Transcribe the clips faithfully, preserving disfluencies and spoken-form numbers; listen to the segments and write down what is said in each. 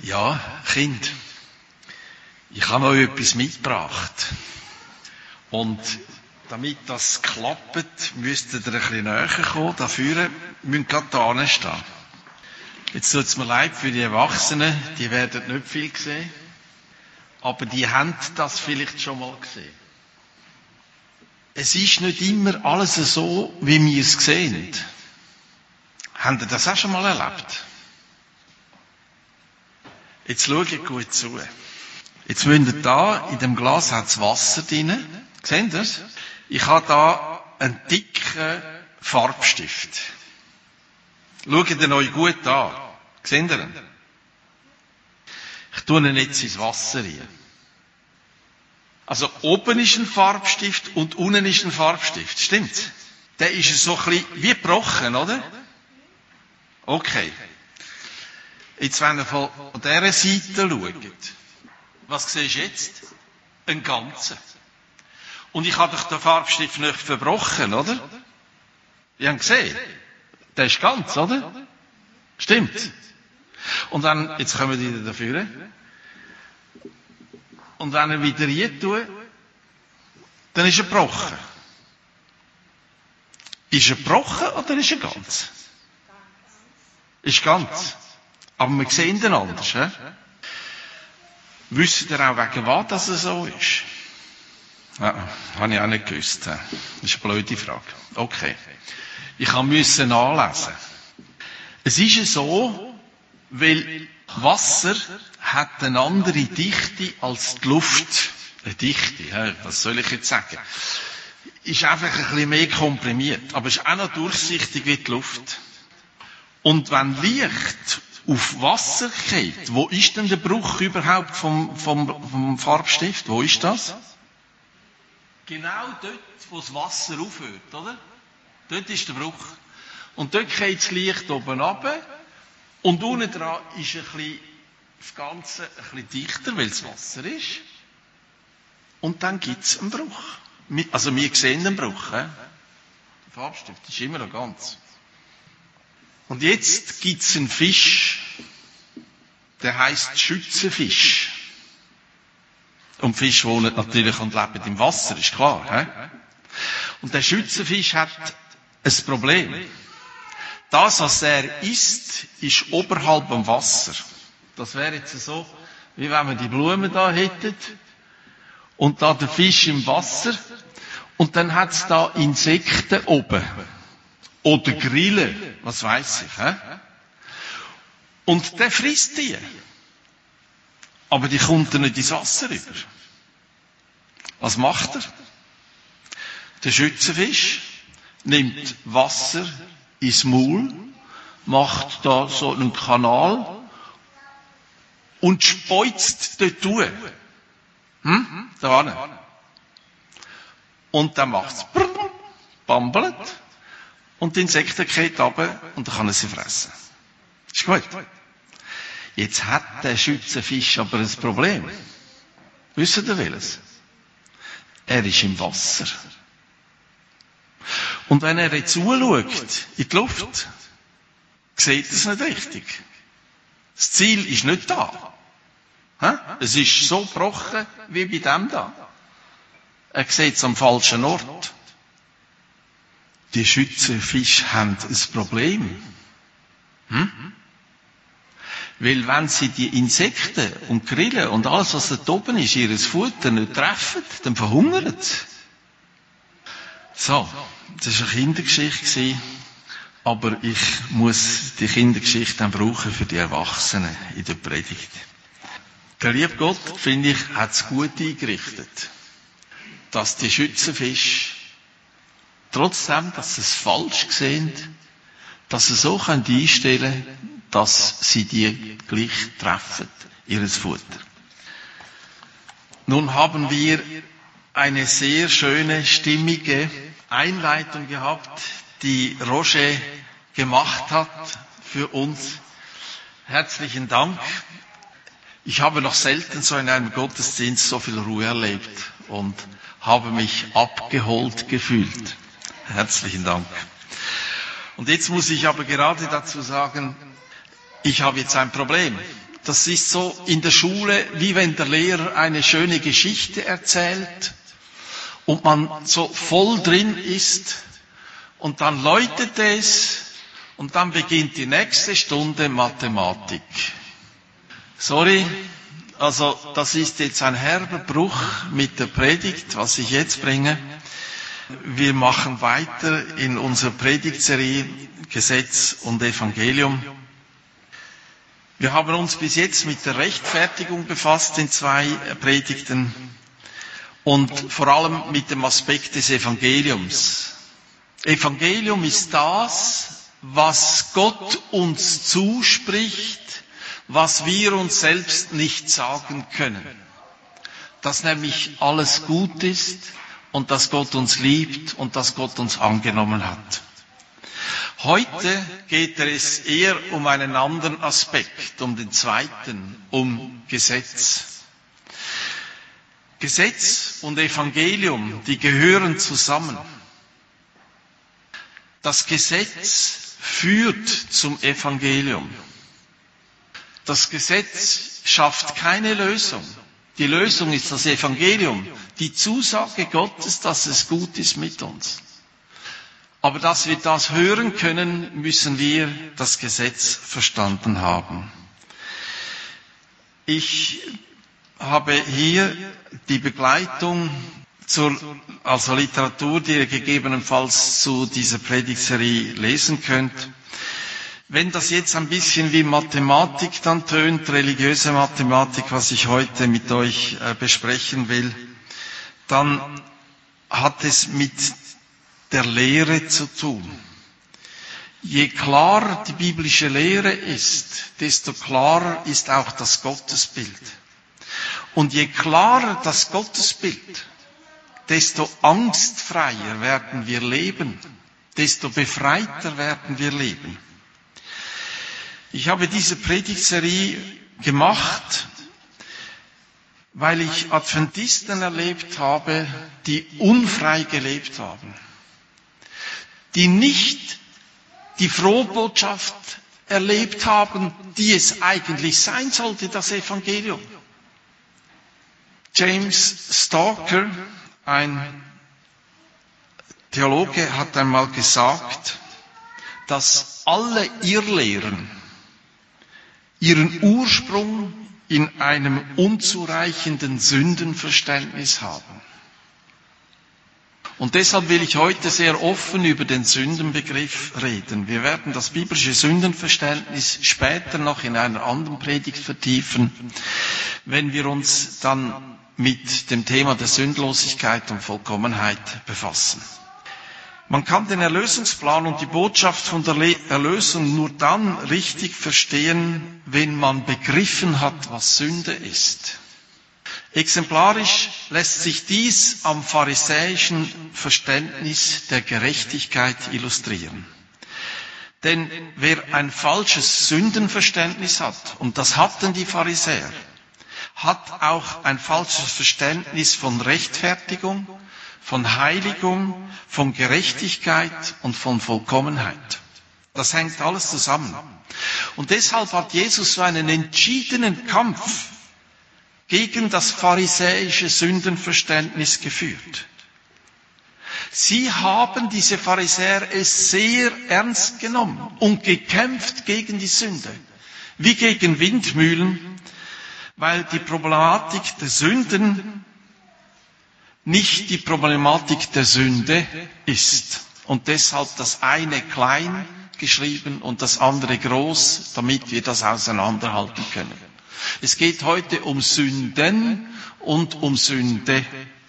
Ja, Kind, ich habe euch etwas mitgebracht. Und damit das klappt, müsst ihr ein bisschen näher kommen. Dafür müsst ihr gerade da hinstehen. Jetzt tut es mir leid für die Erwachsenen, die werden nicht viel sehen. Aber die haben das vielleicht schon mal gesehen. Es ist nicht immer alles so, wie wir es sehen. Habt ihr das auch schon mal erlebt? Jetzt schaut gut zu. Jetzt müsst ihr da, in dem Glas hat es Wasser drin. Seht ihr das? Ich habe da einen dicken Farbstift. Schaut ihn euch gut an. Seht ihr ihn? Ich tue ihn jetzt ins Wasser rein. Also oben ist ein Farbstift und unten ist ein Farbstift. Stimmt's? Der ist so ein bisschen wie gebrochen, oder? Okay. Jetzt, wenn ihr von dieser Seite schaut, was siehst du jetzt? Ein Ganzen. Und ich habe doch den Farbstift nicht verbrochen, oder? Ihr habt gesehen? Der ist ganz, oder? Stimmt. Und dann, jetzt kommen wir wieder dafür. Und wenn er wieder rein tut, dann ist er gebrochen. Ist er gebrochen oder ist er ganz? Ist ganz. Aber wir sehen den anders. He? Wisst ihr auch, wegen was das so ist? Ja, habe ich auch nicht gewusst. Das ist eine blöde Frage. Okay. Ich musste nachlesen. Es ist so, weil Wasser hat eine andere Dichte als die Luft. Eine Dichte, was soll ich jetzt sagen? Ist einfach ein bisschen mehr komprimiert, aber ist auch noch durchsichtig wie die Luft. Und wenn Licht auf Wasser geht, wo ist denn der Bruch überhaupt vom, vom, vom Farbstift? Wo ist das? Genau dort, wo das Wasser aufhört, oder? Dort ist der Bruch. Und dort geht das Licht oben runter. Und unten dran ist ein bisschen, das Ganze ein bisschen dichter, weil es Wasser ist. Und dann gibt es einen Bruch. Also wir sehen den Bruch. He? Der Farbstift ist immer noch ganz. Und jetzt gibt es einen Fisch, der heisst Schützenfisch. Und Fische wohnen natürlich und leben im Wasser, ist klar. He? Und der Schützenfisch hat ein Problem. Das, was er isst, ist oberhalb dem Wasser. Das wäre jetzt so, wie wenn wir die Blumen da hätten. Und da der Fisch im Wasser. Und dann hat es da Insekten oben. Oder Grillen, was weiß ich. He? Und der frisst die. Aber die kommt dann nicht ins Wasser rüber. Was macht er? Der Schützenfisch nimmt Wasser ins Maul, macht da so einen Kanal und speuzt dort durch. Hm? Da hinten. Und dann macht's bambelt und die Insekten gehen runter und dann kann er sie fressen. Ist gut. Jetzt hat der Schützenfisch aber ein Problem. Wisst ihr welches? Er ist im Wasser. Und wenn er jetzt zuschaut, in die Luft, sieht er es nicht richtig. Das Ziel ist nicht da. Es ist so gebrochen wie bei dem da. Er sieht es am falschen Ort. Die Schützenfische haben ein Problem. Hm? Weil wenn sie die Insekten und Grillen und alles, was da oben ist, ihres Futter nicht treffen, dann verhungern sie. So, das war eine Kindergeschichte, aber ich muss die Kindergeschichte dann brauchen für die Erwachsenen in der Predigt. Der liebe Gott, finde ich, hat es gut eingerichtet, dass die Schützenfische, trotzdem, dass sie es falsch sehen, dass sie so einstellen können, dass sie die gleich treffen, ihres Futter. Nun haben wir eine sehr schöne, stimmige Einleitung gehabt, die Roger gemacht hat für uns. Herzlichen Dank. Ich habe noch selten so in einem Gottesdienst so viel Ruhe erlebt und habe mich abgeholt gefühlt. Herzlichen Dank. Und jetzt muss ich aber gerade dazu sagen, ich habe jetzt ein Problem. Das ist so in der Schule, wie wenn der Lehrer eine schöne Geschichte erzählt und man so voll drin ist und dann läutet es und dann beginnt die nächste Stunde Mathematik. Sorry, also das ist jetzt ein herber Bruch mit der Predigt, was ich jetzt bringe. Wir machen weiter in unserer Predigtserie Gesetz und Evangelium. Wir haben uns bis jetzt mit der Rechtfertigung befasst in zwei Predigten und vor allem mit dem Aspekt des Evangeliums. Evangelium ist das, was Gott uns zuspricht, was wir uns selbst nicht sagen können. Dass nämlich alles gut ist und dass Gott uns liebt und dass Gott uns angenommen hat. Heute geht es eher um einen anderen Aspekt, um den zweiten, um Gesetz. Gesetz und Evangelium, die gehören zusammen. Das Gesetz führt zum Evangelium. Das Gesetz schafft keine Lösung. Die Lösung ist das Evangelium, die Zusage Gottes, dass es gut ist mit uns. Aber dass wir das hören können, müssen wir das Gesetz verstanden haben. Ich habe hier die Begleitung zur, also Literatur, die ihr gegebenenfalls zu dieser Predigtserie lesen könnt. Wenn das jetzt ein bisschen wie Mathematik dann tönt, religiöse Mathematik, was ich heute mit euch äh, besprechen will, dann hat es mit der Lehre zu tun. Je klarer die biblische Lehre ist, desto klarer ist auch das Gottesbild. Und je klarer das Gottesbild, desto angstfreier werden wir leben, desto befreiter werden wir leben. Ich habe diese Predigtserie gemacht, weil ich Adventisten erlebt habe, die unfrei gelebt haben, die nicht die Frohbotschaft erlebt haben, die es eigentlich sein sollte, das Evangelium. James Stalker, ein Theologe, hat einmal gesagt, dass alle Irrlehren ihren Ursprung in einem unzureichenden Sündenverständnis haben. Und deshalb will ich heute sehr offen über den Sündenbegriff reden. Wir werden das biblische Sündenverständnis später noch in einer anderen Predigt vertiefen, wenn wir uns dann mit dem Thema der Sündlosigkeit und Vollkommenheit befassen. Man kann den Erlösungsplan und die Botschaft von der Erlösung nur dann richtig verstehen, wenn man begriffen hat, was Sünde ist. Exemplarisch lässt sich dies am pharisäischen Verständnis der Gerechtigkeit illustrieren. Denn wer ein falsches Sündenverständnis hat, und das hatten die Pharisäer, hat auch ein falsches Verständnis von Rechtfertigung, von Heiligung, von Gerechtigkeit und von Vollkommenheit. Das hängt alles zusammen. Und deshalb hat Jesus so einen entschiedenen Kampf gegen das pharisäische Sündenverständnis geführt. Sie haben, diese Pharisäer, es sehr ernst genommen und gekämpft gegen die Sünde, wie gegen Windmühlen, weil die Problematik der Sünden nicht die Problematik der Sünde ist. Und deshalb das eine klein geschrieben und das andere groß, damit wir das auseinanderhalten können. Es geht heute um Sünden und um Sünde.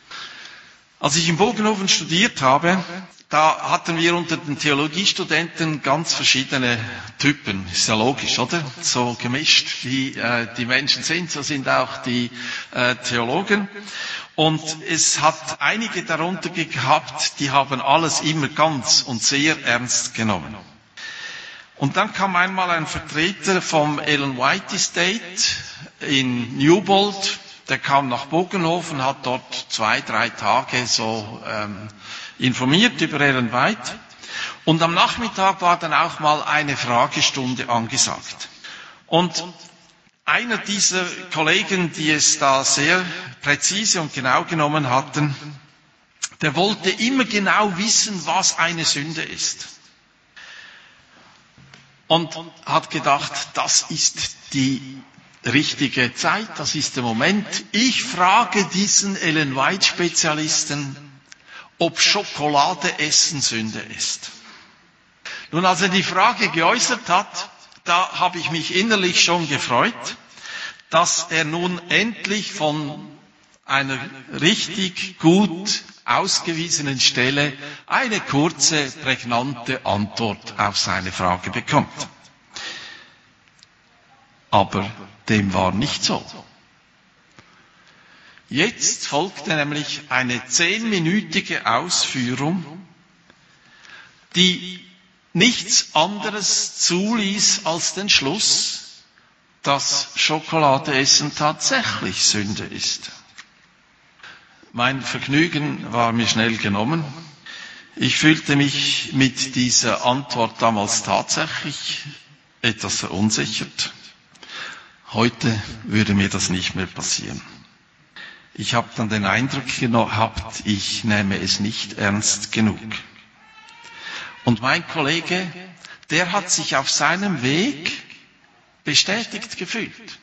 Als ich in Bogenhofen studiert habe, da hatten wir unter den Theologiestudenten ganz verschiedene Typen. Ist ja logisch, oder? So gemischt, wie äh, die Menschen sind, so sind auch die äh, Theologen. Und es hat einige darunter gehabt, die haben alles immer ganz und sehr ernst genommen. Und dann kam einmal ein Vertreter vom Ellen White Estate in Newbold, der kam nach Bogenhofen, hat dort zwei, drei Tage so ähm, informiert über Ellen White. Und am Nachmittag war dann auch mal eine Fragestunde angesagt. Und Einer dieser Kollegen, die es da sehr präzise und genau genommen hatten, der wollte immer genau wissen, was eine Sünde ist. Und hat gedacht, das ist die richtige Zeit, das ist der Moment. Ich frage diesen Ellen White-Spezialisten, ob Schokolade essen Sünde ist. Nun, als er die Frage geäußert hat, da habe ich mich innerlich schon gefreut, dass er nun endlich von einer richtig gut ausgewiesenen Stelle eine kurze, prägnante Antwort auf seine Frage bekommt. Aber dem war nicht so. Jetzt folgte nämlich eine zehnminütige Ausführung, die nichts anderes zuließ als den Schluss, dass Schokoladeessen tatsächlich Sünde ist. Mein Vergnügen war mir schnell genommen. Ich fühlte mich mit dieser Antwort damals tatsächlich etwas verunsichert. Heute würde mir das nicht mehr passieren. Ich habe dann den Eindruck gehabt, ich nehme es nicht ernst genug. Und mein Kollege, der hat sich auf seinem Weg bestätigt gefühlt.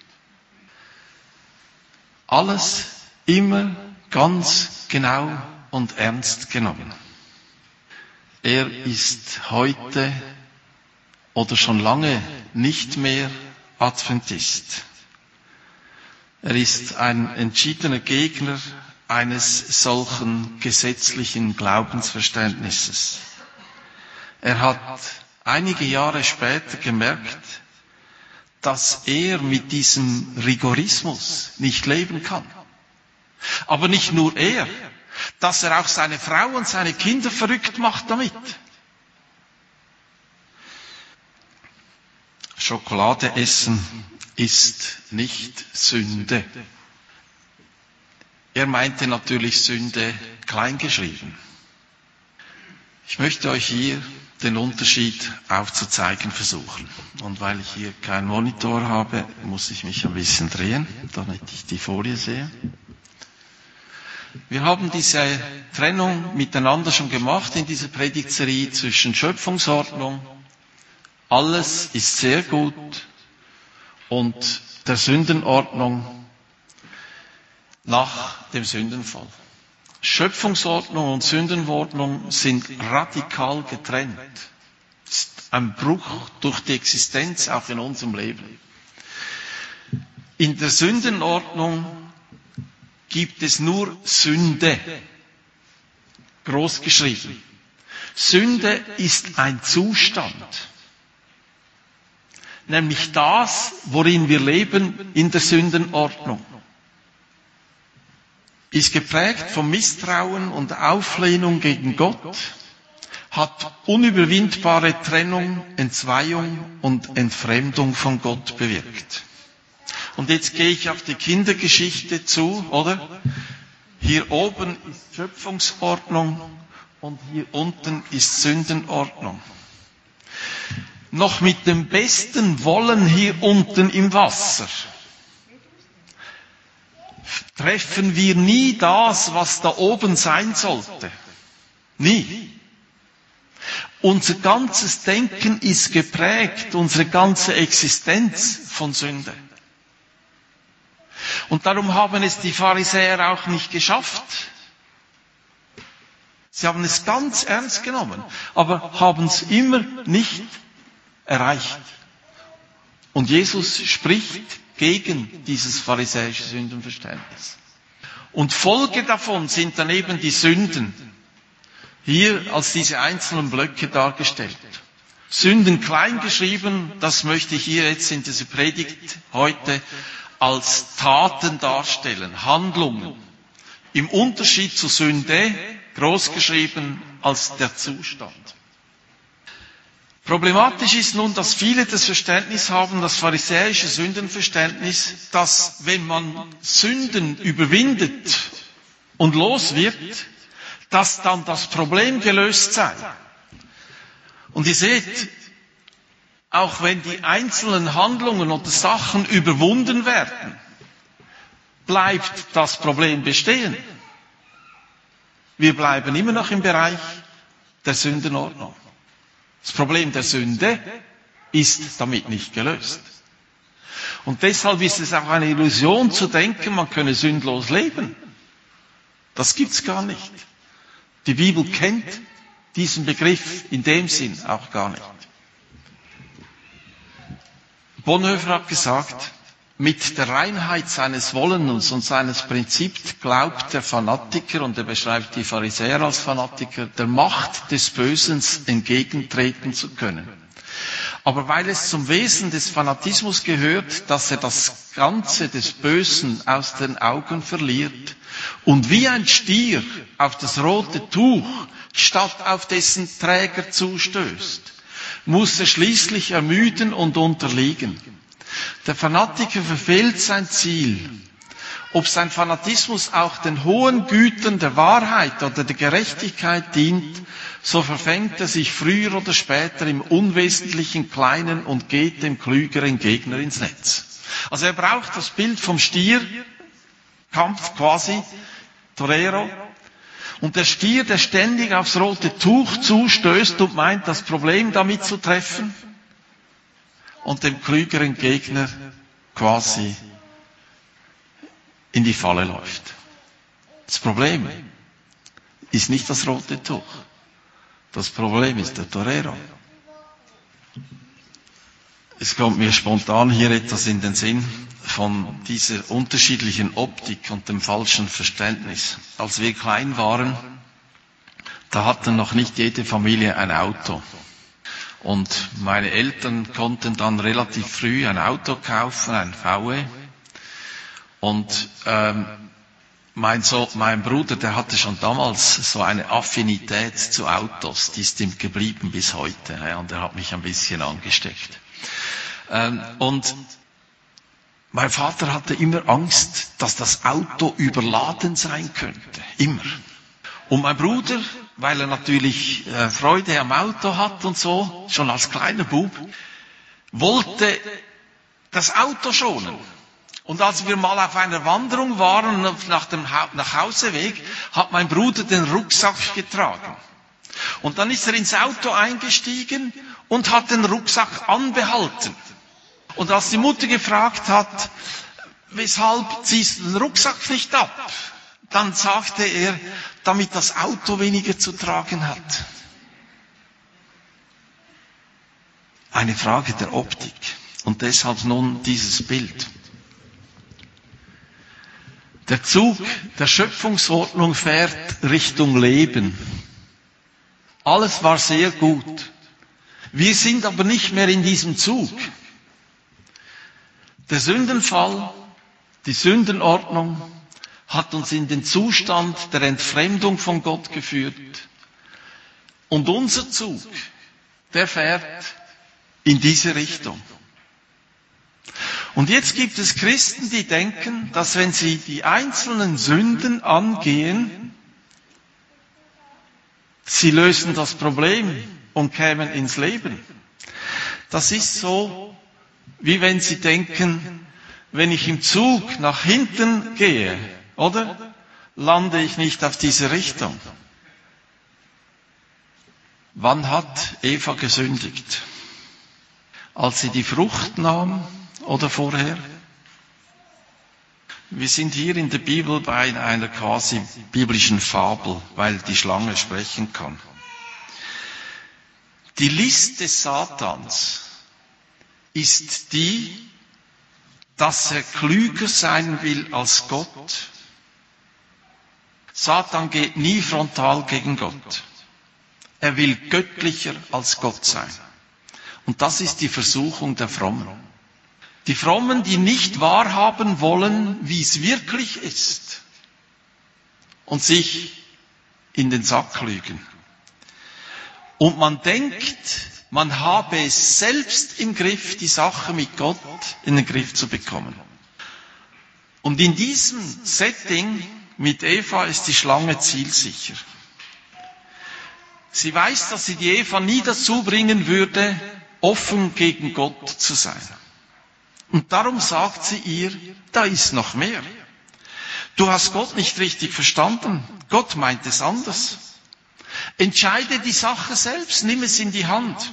Alles immer ganz genau und ernst genommen. Er ist heute oder schon lange nicht mehr Adventist. Er ist ein entschiedener Gegner eines solchen gesetzlichen Glaubensverständnisses. Er hat einige Jahre später gemerkt, dass er mit diesem Rigorismus nicht leben kann. Aber nicht nur er, dass er auch seine Frau und seine Kinder verrückt macht damit. Schokolade essen ist nicht Sünde. Er meinte natürlich Sünde kleingeschrieben. Ich möchte euch hier den Unterschied aufzuzeigen versuchen. Und weil ich hier keinen Monitor habe, muss ich mich ein bisschen drehen, damit ich die Folie sehe. Wir haben diese Trennung miteinander schon gemacht in dieser Predigtserie zwischen Schöpfungsordnung, alles ist sehr gut, und der Sündenordnung nach dem Sündenfall. Schöpfungsordnung und Sündenordnung sind radikal getrennt. Das ist ein Bruch durch die Existenz auch in unserem Leben. In der Sündenordnung gibt es nur Sünde, groß geschrieben. Sünde ist ein Zustand, nämlich das, worin wir leben in der Sündenordnung. Ist geprägt vom Misstrauen und Auflehnung gegen Gott, hat unüberwindbare Trennung, Entzweiung und Entfremdung von Gott bewirkt. Und jetzt gehe ich auf die Kindergeschichte zu, oder? Hier oben ist Schöpfungsordnung und hier unten ist Sündenordnung. Noch mit dem besten Wollen hier unten im Wasser treffen wir nie das, was da oben sein sollte. Nie. Unser ganzes Denken ist geprägt, unsere ganze Existenz von Sünde. Und darum haben es die Pharisäer auch nicht geschafft. Sie haben es ganz ernst genommen, aber haben es immer nicht erreicht. Und Jesus spricht gegen dieses pharisäische Sündenverständnis. Und Folge davon sind dann eben die Sünden, hier als diese einzelnen Blöcke dargestellt. Sünden klein geschrieben, das möchte ich hier jetzt in dieser Predigt heute als Taten darstellen, Handlungen. Im Unterschied zu Sünde, groß geschrieben, als der Zustand. Problematisch ist nun, dass viele das Verständnis haben, das pharisäische Sündenverständnis, dass wenn man Sünden überwindet und los wird, dass dann das Problem gelöst sei. Und ihr seht, auch wenn die einzelnen Handlungen oder Sachen überwunden werden, bleibt das Problem bestehen. Wir bleiben immer noch im Bereich der Sündenordnung. Das Problem der Sünde ist damit nicht gelöst. Und deshalb ist es auch eine Illusion zu denken, man könne sündlos leben. Das gibt's gar nicht. Die Bibel kennt diesen Begriff in dem Sinn auch gar nicht. Bonhoeffer hat gesagt, mit der Reinheit seines Wollens und seines Prinzips glaubt der Fanatiker, und er beschreibt die Pharisäer als Fanatiker, der Macht des Bösen entgegentreten zu können. Aber weil es zum Wesen des Fanatismus gehört, dass er das Ganze des Bösen aus den Augen verliert und wie ein Stier auf das rote Tuch statt auf dessen Träger zustößt, muss er schließlich ermüden und unterliegen. Der Fanatiker verfehlt sein Ziel. Ob sein Fanatismus auch den hohen Gütern der Wahrheit oder der Gerechtigkeit dient, so verfängt er sich früher oder später im unwesentlichen Kleinen und geht dem klügeren Gegner ins Netz. Also er braucht das Bild vom Stier, Kampf quasi, Torero. Und der Stier, der ständig aufs rote Tuch zustößt und meint, das Problem damit zu treffen, und dem klügeren Gegner quasi in die Falle läuft. Das Problem ist nicht das rote Tuch. Das Problem ist der Torero. Es kommt mir spontan hier etwas in den Sinn von dieser unterschiedlichen Optik und dem falschen Verständnis. Als wir klein waren, da hatten noch nicht jede Familie ein Auto. Und meine Eltern konnten dann relativ früh ein Auto kaufen, ein V W. Und ähm, mein, so, mein Bruder, der hatte schon damals so eine Affinität zu Autos, die ist ihm geblieben bis heute. Ja, und er hat mich ein bisschen angesteckt. Ähm, und mein Vater hatte immer Angst, dass das Auto überladen sein könnte. Immer. Und mein Bruder, weil er natürlich äh, Freude am Auto hat und so, schon als kleiner Bub, wollte das Auto schonen. Und als wir mal auf einer Wanderung waren, nach dem ha- Nachhauseweg, hat mein Bruder den Rucksack getragen. Und dann ist er ins Auto eingestiegen und hat den Rucksack anbehalten. Und als die Mutter gefragt hat, weshalb ziehst du den Rucksack nicht ab? Dann sagte er, damit das Auto weniger zu tragen hat. Eine Frage der Optik. Und deshalb nun dieses Bild. Der Zug der Schöpfungsordnung fährt Richtung Leben. Alles war sehr gut. Wir sind aber nicht mehr in diesem Zug. Der Sündenfall, die Sündenordnung hat uns in den Zustand der Entfremdung von Gott geführt. Und unser Zug, der fährt in diese Richtung. Und jetzt gibt es Christen, die denken, dass wenn sie die einzelnen Sünden angehen, sie lösen das Problem und kämen ins Leben. Das ist so, wie wenn sie denken, wenn ich im Zug nach hinten gehe, oder? Lande ich nicht auf diese Richtung. Wann hat Eva gesündigt? Als sie die Frucht nahm oder vorher? Wir sind hier in der Bibel bei einer quasi biblischen Fabel, weil die Schlange sprechen kann. Die List des Satans ist die, dass er klüger sein will als Gott. Satan geht nie frontal gegen Gott. Er will göttlicher als Gott sein. Und das ist die Versuchung der Frommen. Die Frommen, die nicht wahrhaben wollen, wie es wirklich ist. Und sich in den Sack lügen. Und man denkt, man habe es selbst im Griff, die Sache mit Gott in den Griff zu bekommen. Und in diesem Setting mit Eva ist die Schlange zielsicher. Sie weiß, dass sie die Eva nie dazu bringen würde, offen gegen Gott zu sein. Und darum sagt sie ihr, da ist noch mehr. Du hast Gott nicht richtig verstanden. Gott meint es anders. Entscheide die Sache selbst, nimm es in die Hand.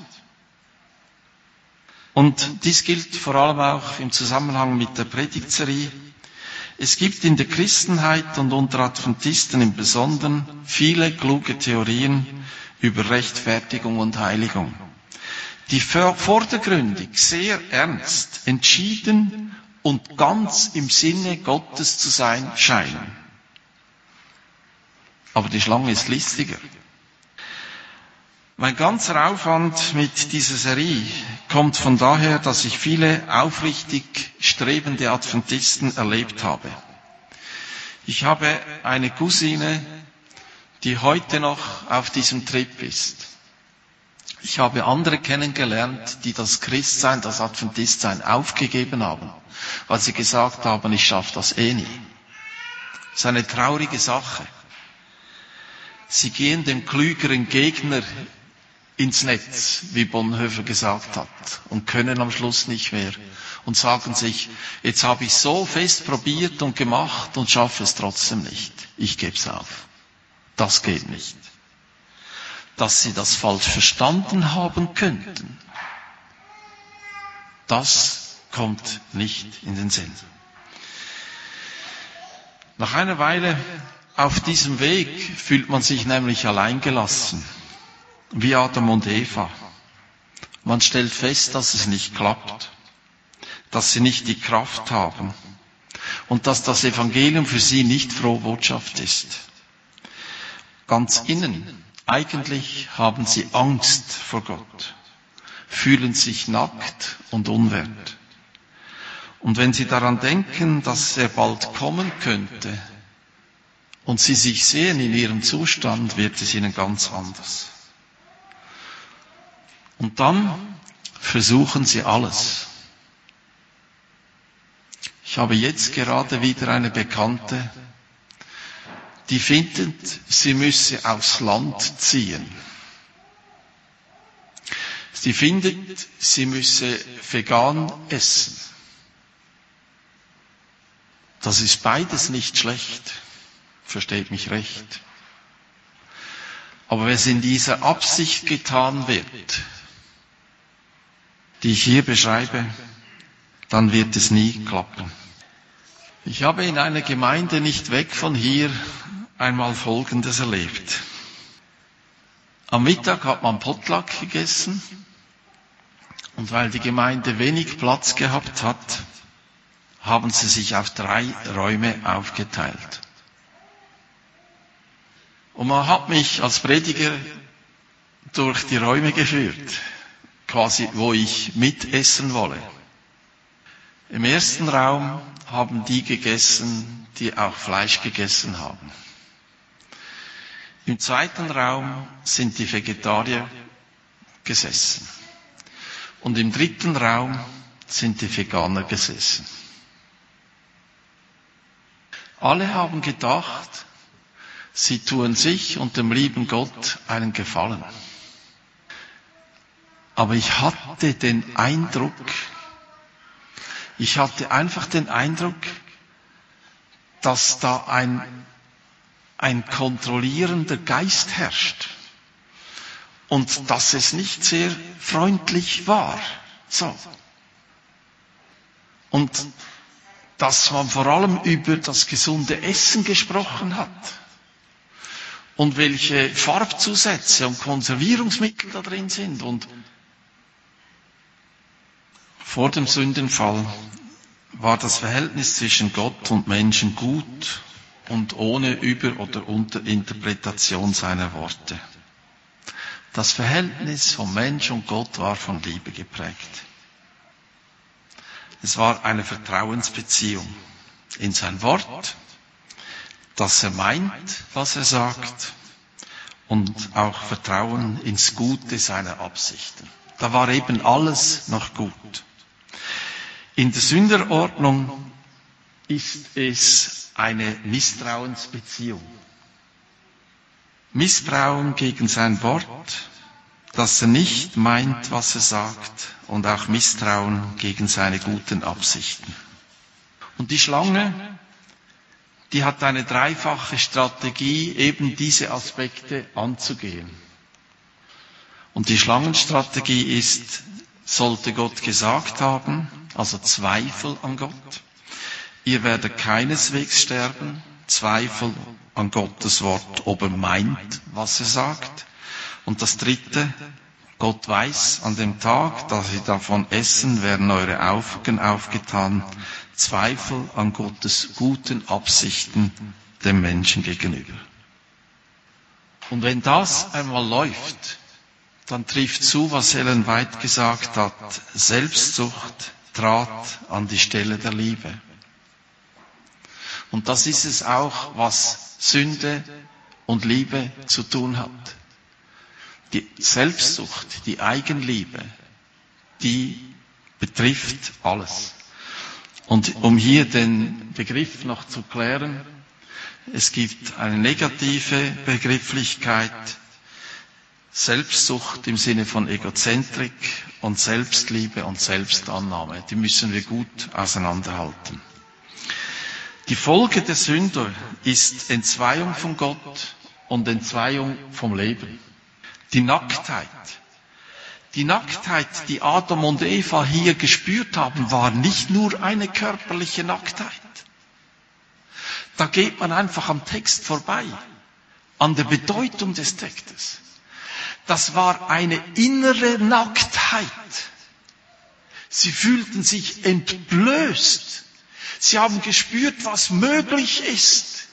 Und dies gilt vor allem auch im Zusammenhang mit der Predigtserie. Es gibt in der Christenheit und unter Adventisten im Besonderen viele kluge Theorien über Rechtfertigung und Heiligung, die vordergründig sehr ernst, entschieden und ganz im Sinne Gottes zu sein scheinen. Aber die Schlange ist listiger. Mein ganzer Aufwand mit dieser Serie kommt von daher, dass ich viele aufrichtig strebende Adventisten erlebt habe. Ich habe eine Cousine, die heute noch auf diesem Trip ist. Ich habe andere kennengelernt, die das Christsein, das Adventistsein aufgegeben haben, weil sie gesagt haben, ich schaffe das eh nie. Das ist eine traurige Sache. Sie gehen dem klügeren Gegner ins Netz, wie Bonhoeffer gesagt hat, und können am Schluss nicht mehr und sagen sich, jetzt habe ich so fest probiert und gemacht und schaffe es trotzdem nicht. Ich gebe es auf. Das geht nicht. Dass sie das falsch verstanden haben könnten, das kommt nicht in den Sinn. Nach einer Weile auf diesem Weg fühlt man sich nämlich alleingelassen, wie Adam und Eva. Man stellt fest, dass es nicht klappt, dass sie nicht die Kraft haben und dass das Evangelium für sie nicht frohe Botschaft ist. Ganz innen, eigentlich haben sie Angst vor Gott, fühlen sich nackt und unwert. Und wenn sie daran denken, dass er bald kommen könnte und sie sich sehen in ihrem Zustand, wird es ihnen ganz anders. Und dann versuchen sie alles. Ich habe jetzt gerade wieder eine Bekannte, die findet, sie müsse aufs Land ziehen. Sie findet, sie müsse vegan essen. Das ist beides nicht schlecht, versteht mich recht. Aber wenn es in dieser Absicht getan wird, die ich hier beschreibe, dann wird es nie klappen. Ich habe in einer Gemeinde nicht weg von hier einmal Folgendes erlebt. Am Mittag hat man Potluck gegessen und weil die Gemeinde wenig Platz gehabt hat, haben sie sich auf drei Räume aufgeteilt. Und man hat mich als Prediger durch die Räume geführt, quasi wo ich mitessen wolle. Im ersten Raum haben die gegessen, die auch Fleisch gegessen haben. Im zweiten Raum sind die Vegetarier gesessen. Und im dritten Raum sind die Veganer gesessen. Alle haben gedacht, sie tun sich und dem lieben Gott einen Gefallen. Aber ich hatte den Eindruck, ich hatte einfach den Eindruck, dass da ein, ein kontrollierender Geist herrscht. Und dass es nicht sehr freundlich war. So. Und dass man vor allem über das gesunde Essen gesprochen hat. Und welche Farbzusätze und Konservierungsmittel da drin sind. Und vor dem Sündenfall war das Verhältnis zwischen Gott und Menschen gut und ohne Über- oder Unterinterpretation seiner Worte. Das Verhältnis von Mensch und Gott war von Liebe geprägt. Es war eine Vertrauensbeziehung in sein Wort, dass er meint, was er sagt, und auch Vertrauen ins Gute seiner Absichten. Da war eben alles noch gut. In der Sünderordnung ist es eine Misstrauensbeziehung. Misstrauen gegen sein Wort, dass er nicht meint, was er sagt, und auch Misstrauen gegen seine guten Absichten. Und die Schlange, die hat eine dreifache Strategie, eben diese Aspekte anzugehen. Und die Schlangenstrategie ist, sollte Gott gesagt haben, also Zweifel an Gott. Ihr werdet keineswegs sterben, Zweifel an Gottes Wort, ob er meint, was er sagt. Und das dritte, Gott weiß, an dem Tag, dass sie davon essen, werden eure Augen aufgetan, Zweifel an Gottes guten Absichten dem Menschen gegenüber. Und wenn das einmal läuft, dann trifft zu, was Ellen White gesagt hat, Selbstsucht trat an die Stelle der Liebe. Und das ist es auch, was Sünde und Liebe zu tun hat. Die Selbstsucht, die Eigenliebe, die betrifft alles. Und um hier den Begriff noch zu klären, es gibt eine negative Begrifflichkeit, Selbstsucht im Sinne von Egozentrik und Selbstliebe und Selbstannahme. Die müssen wir gut auseinanderhalten. Die Folge der Sünde ist Entzweiung von Gott und Entzweiung vom Leben. Die Nacktheit. Die Nacktheit, die Adam und Eva hier gespürt haben, war nicht nur eine körperliche Nacktheit. Da geht man einfach am Text vorbei, an der Bedeutung des Textes. Das war eine innere Nacktheit. Sie fühlten sich entblößt. Sie haben gespürt, was möglich ist.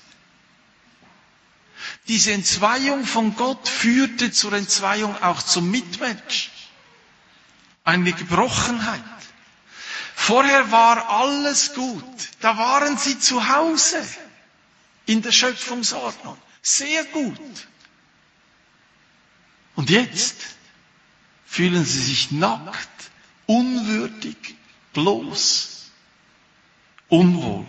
Diese Entzweiung von Gott führte zur Entzweiung auch zum Mitmensch. Eine Gebrochenheit. Vorher war alles gut. Da waren sie zu Hause in der Schöpfungsordnung. Sehr gut. Und jetzt fühlen sie sich nackt, unwürdig, bloß, unwohl.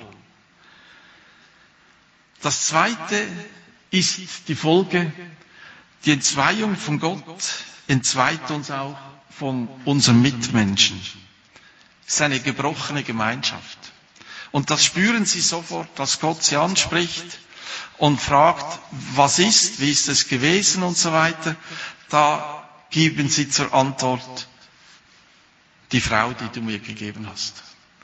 Das Zweite ist die Folge, die Entzweiung von Gott entzweit uns auch von unseren Mitmenschen. Es ist eine gebrochene Gemeinschaft. Und das spüren sie sofort, dass Gott sie anspricht und fragt, was ist, wie ist es gewesen und so weiter. Da geben sie zur Antwort, die Frau, die du mir gegeben hast.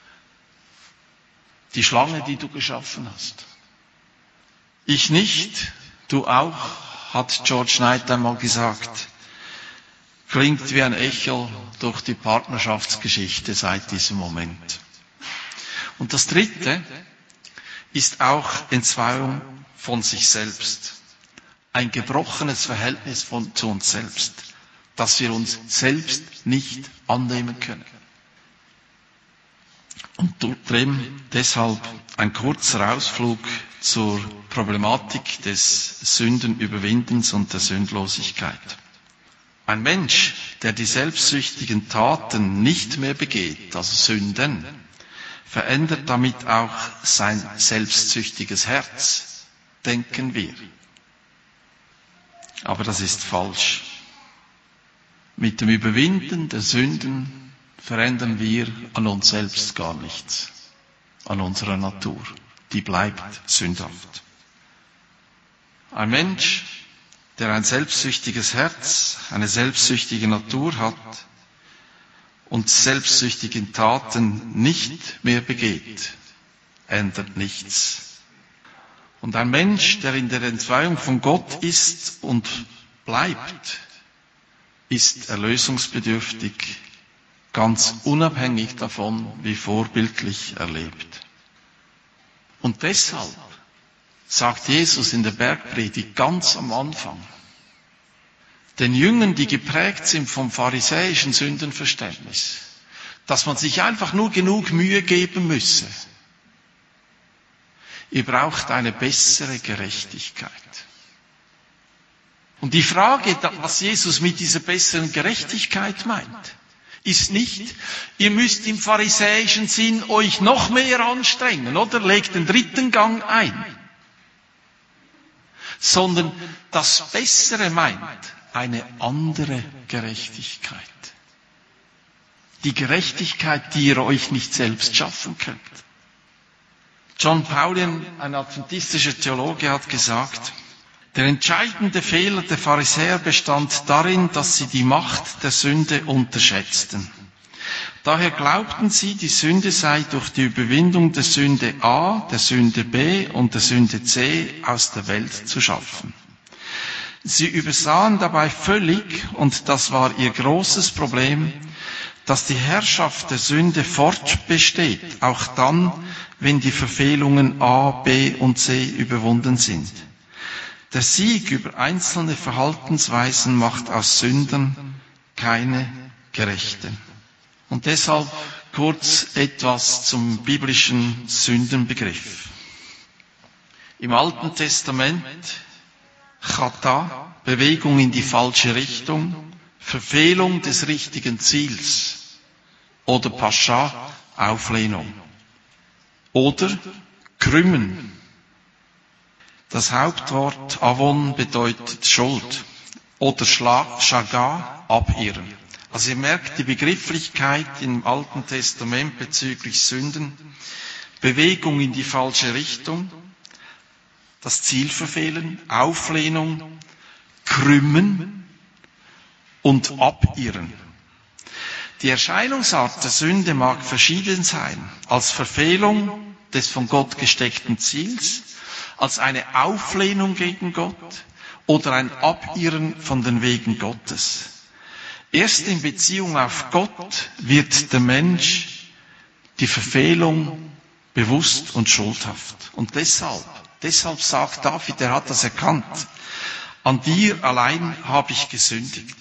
Die Schlange, die du geschaffen hast. Ich nicht, du auch, hat George Knight einmal gesagt. Klingt wie ein Echo durch die Partnerschaftsgeschichte seit diesem Moment. Und das Dritte ist auch Entzweiung von sich selbst. Ein gebrochenes Verhältnis von, zu uns selbst, dass wir uns selbst nicht annehmen können. Und drin deshalb ein kurzer Ausflug zur Problematik des Sündenüberwindens und der Sündlosigkeit. Ein Mensch, der die selbstsüchtigen Taten nicht mehr begeht, also Sünden, verändert damit auch sein selbstsüchtiges Herz, denken wir. Aber das ist falsch. Mit dem Überwinden der Sünden verändern wir an uns selbst gar nichts, an unserer Natur. Die bleibt sündhaft. Ein Mensch, der ein selbstsüchtiges Herz, eine selbstsüchtige Natur hat und selbstsüchtigen Taten nicht mehr begeht, ändert nichts. Und ein Mensch, der in der Entzweiung von Gott ist und bleibt, ist erlösungsbedürftig, ganz unabhängig davon, wie vorbildlich er lebt. Und deshalb sagt Jesus in der Bergpredigt ganz am Anfang, den Jüngern, die geprägt sind vom pharisäischen Sündenverständnis, dass man sich einfach nur genug Mühe geben müsse. Ihr braucht eine bessere Gerechtigkeit. Und die Frage, was Jesus mit dieser besseren Gerechtigkeit meint, ist nicht, ihr müsst im pharisäischen Sinn euch noch mehr anstrengen, oder legt den dritten Gang ein. Sondern das Bessere meint eine andere Gerechtigkeit. Die Gerechtigkeit, die ihr euch nicht selbst schaffen könnt. John Paulien, ein adventistischer Theologe, hat gesagt, der entscheidende Fehler der Pharisäer bestand darin, dass sie die Macht der Sünde unterschätzten. Daher glaubten sie, die Sünde sei durch die Überwindung der Sünde A, der Sünde B und der Sünde C aus der Welt zu schaffen. Sie übersahen dabei völlig, und das war ihr großes Problem, dass die Herrschaft der Sünde fortbesteht, auch dann, wenn die Verfehlungen A, B und C überwunden sind. Der Sieg über einzelne Verhaltensweisen macht aus Sündern keine Gerechten. Und deshalb kurz etwas zum biblischen Sündenbegriff. Im Alten Testament Chata, Bewegung in die falsche Richtung, Verfehlung des richtigen Ziels. Oder Pascha, Auflehnung. Oder krümmen. Das Hauptwort Avon bedeutet Schuld. Oder Shaga, abirren. Also ihr merkt die Begrifflichkeit im Alten Testament bezüglich Sünden. Bewegung in die falsche Richtung. Das Ziel verfehlen, Auflehnung, krümmen und abirren. Die Erscheinungsart der Sünde mag verschieden sein, als Verfehlung des von Gott gesteckten Ziels, als eine Auflehnung gegen Gott oder ein Abirren von den Wegen Gottes. Erst in Beziehung auf Gott wird der Mensch die Verfehlung bewusst und schuldhaft. Und deshalb, deshalb sagt David, er hat das erkannt, an dir allein habe ich gesündigt.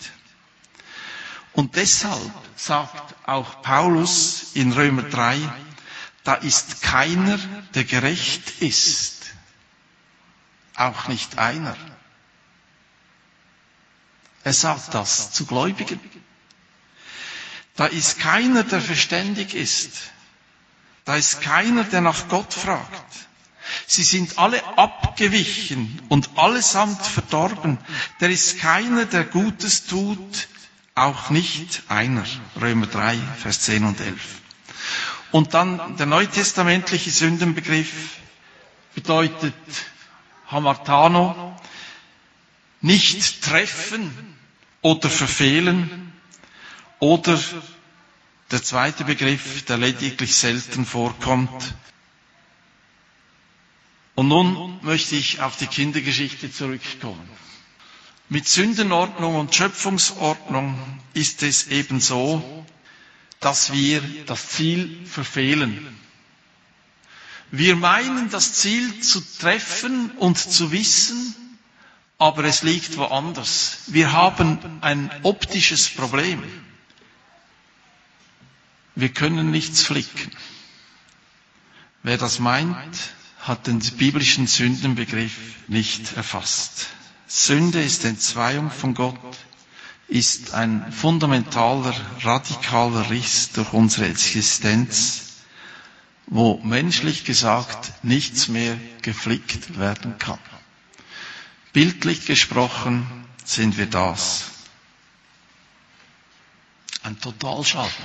Und deshalb sagt auch Paulus in Römer drei, da ist keiner, der gerecht ist. Auch nicht einer. Er sagt das zu Gläubigen. Da ist keiner, der verständig ist. Da ist keiner, der nach Gott fragt. Sie sind alle abgewichen und allesamt verdorben. Da ist keiner, der Gutes tut, auch nicht einer. Römer drei, Vers zehn und elf. Und dann der neutestamentliche Sündenbegriff bedeutet Hamartano, nicht treffen oder verfehlen, oder der zweite Begriff, der lediglich selten vorkommt. Und nun möchte ich auf die Kindergeschichte zurückkommen. Mit Sündenordnung und Schöpfungsordnung ist es eben so, dass wir das Ziel verfehlen. Wir meinen, das Ziel zu treffen und zu wissen, aber es liegt woanders. Wir haben ein optisches Problem. Wir können nichts flicken. Wer das meint, hat den biblischen Sündenbegriff nicht erfasst. Sünde ist Entzweiung von Gott, ist ein fundamentaler, radikaler Riss durch unsere Existenz, wo menschlich gesagt nichts mehr geflickt werden kann. Bildlich gesprochen sind wir das. Ein Totalschaden.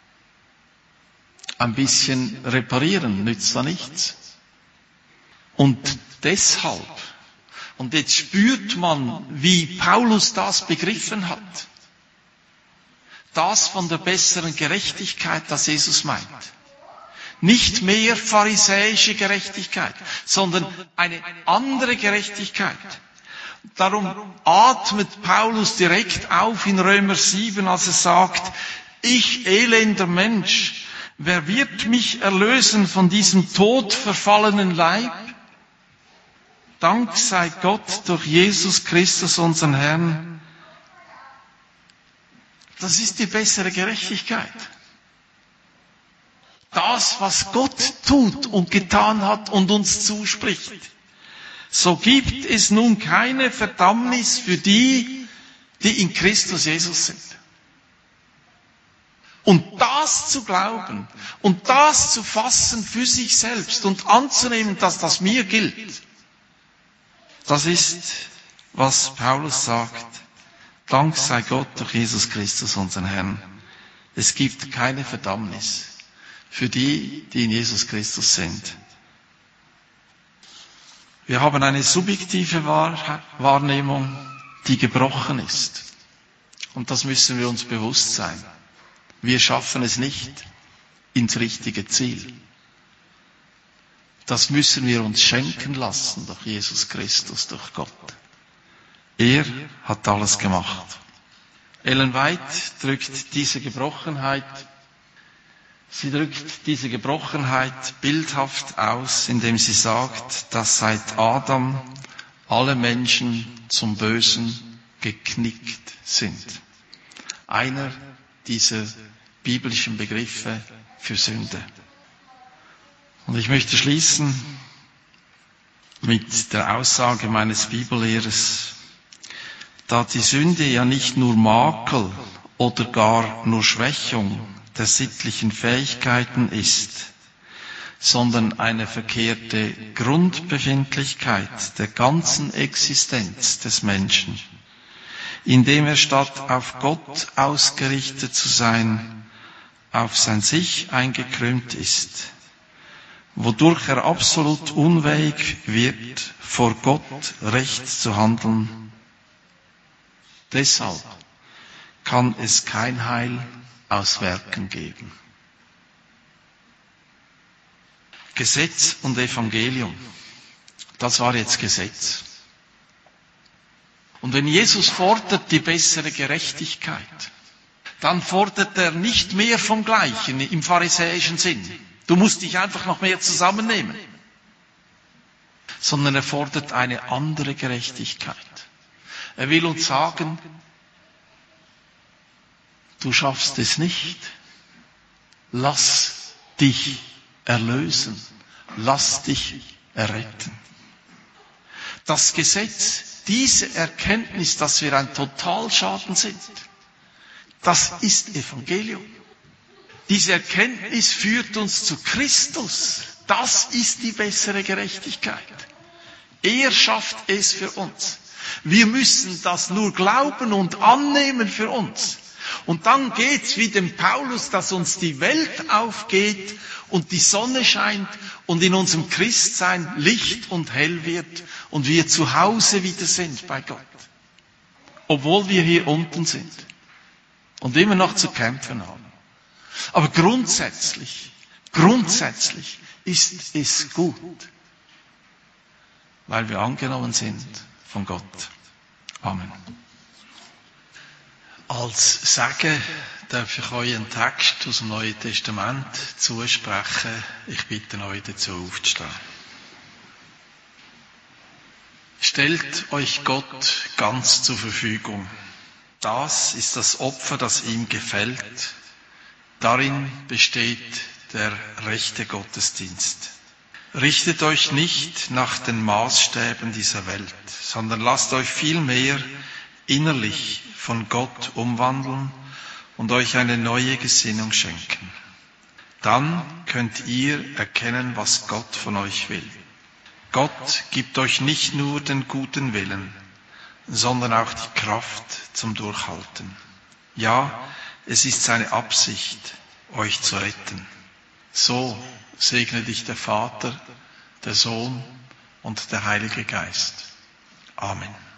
Ein bisschen reparieren nützt da nichts. Und deshalb, und jetzt spürt man, wie Paulus das begriffen hat. Das von der besseren Gerechtigkeit, das Jesus meint. Nicht mehr pharisäische Gerechtigkeit, sondern eine andere Gerechtigkeit. Darum atmet Paulus direkt auf in Römer sieben, als er sagt, ich elender Mensch, wer wird mich erlösen von diesem todverfallenen Leib? Dank sei Gott durch Jesus Christus, unseren Herrn. Das ist die bessere Gerechtigkeit. Das, was Gott tut und getan hat und uns zuspricht. So gibt es nun keine Verdammnis für die, die in Christus Jesus sind. Und das zu glauben und das zu fassen für sich selbst und anzunehmen, dass das mir gilt, das ist, was Paulus sagt, Dank sei Gott durch Jesus Christus, unseren Herrn. Es gibt keine Verdammnis für die, die in Jesus Christus sind. Wir haben eine subjektive Wahrnehmung, die gebrochen ist. Und das müssen wir uns bewusst sein. Wir schaffen es nicht ins richtige Ziel. Das müssen wir uns schenken lassen durch Jesus Christus, durch Gott. Er hat alles gemacht. Ellen White drückt diese Gebrochenheit, sie drückt diese Gebrochenheit bildhaft aus, indem sie sagt, dass seit Adam alle Menschen zum Bösen geknickt sind. Einer dieser biblischen Begriffe für Sünde. Und ich möchte schließen mit der Aussage meines Bibellehrers, da die Sünde ja nicht nur Makel oder gar nur Schwächung der sittlichen Fähigkeiten ist, sondern eine verkehrte Grundbefindlichkeit der ganzen Existenz des Menschen, indem er statt auf Gott ausgerichtet zu sein, auf sein Sich eingekrümmt ist, wodurch er absolut unfähig wird, vor Gott recht zu handeln. Deshalb kann es kein Heil aus Werken geben. Gesetz und Evangelium, das war jetzt Gesetz. Und wenn Jesus fordert die bessere Gerechtigkeit, dann fordert er nicht mehr vom Gleichen im pharisäischen Sinn. Du musst dich einfach noch mehr zusammennehmen. Sondern er fordert eine andere Gerechtigkeit. Er will uns sagen, du schaffst es nicht. Lass dich erlösen. Lass dich erretten. Das Gesetz, diese Erkenntnis, dass wir ein Totalschaden sind, das ist Evangelium. Diese Erkenntnis führt uns zu Christus. Das ist die bessere Gerechtigkeit. Er schafft es für uns. Wir müssen das nur glauben und annehmen für uns. Und dann geht's wie dem Paulus, dass uns die Welt aufgeht und die Sonne scheint und in unserem Christsein Licht und hell wird und wir zu Hause wieder sind bei Gott. Obwohl wir hier unten sind und immer noch zu kämpfen haben. Aber grundsätzlich, grundsätzlich ist es gut, weil wir angenommen sind von Gott. Amen. Als Segen darf ich euch einen Text aus dem Neuen Testament zusprechen. Ich bitte euch dazu aufzustehen. Stellt euch Gott ganz zur Verfügung. Das ist das Opfer, das ihm gefällt. Darin besteht der rechte Gottesdienst. Richtet euch nicht nach den Maßstäben dieser Welt, sondern lasst euch vielmehr innerlich von Gott umwandeln und euch eine neue Gesinnung schenken. Dann könnt ihr erkennen, was Gott von euch will. Gott gibt euch nicht nur den guten Willen, sondern auch die Kraft zum Durchhalten. Ja, es ist seine Absicht, euch zu retten. So segne dich der Vater, der Sohn und der Heilige Geist. Amen.